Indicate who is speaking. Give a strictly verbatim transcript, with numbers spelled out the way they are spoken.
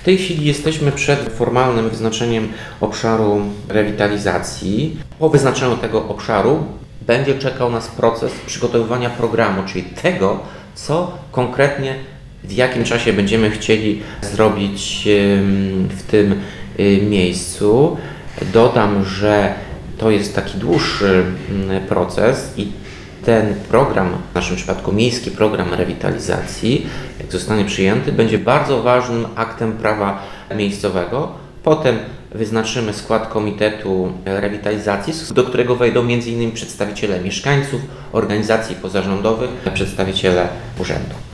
Speaker 1: tej chwili jesteśmy przed formalnym wyznaczeniem obszaru rewitalizacji. Po wyznaczeniu tego obszaru będzie czekał nas proces przygotowywania programu, czyli tego, co konkretnie w jakim czasie będziemy chcieli zrobić w tym miejscu. Dodam, że to jest taki dłuższy proces i ten program, w naszym przypadku miejski program rewitalizacji, jak zostanie przyjęty, będzie bardzo ważnym aktem prawa miejscowego. Potem wyznaczymy skład komitetu rewitalizacji, do którego wejdą między innymi przedstawiciele mieszkańców, organizacji pozarządowych, przedstawiciele urzędu.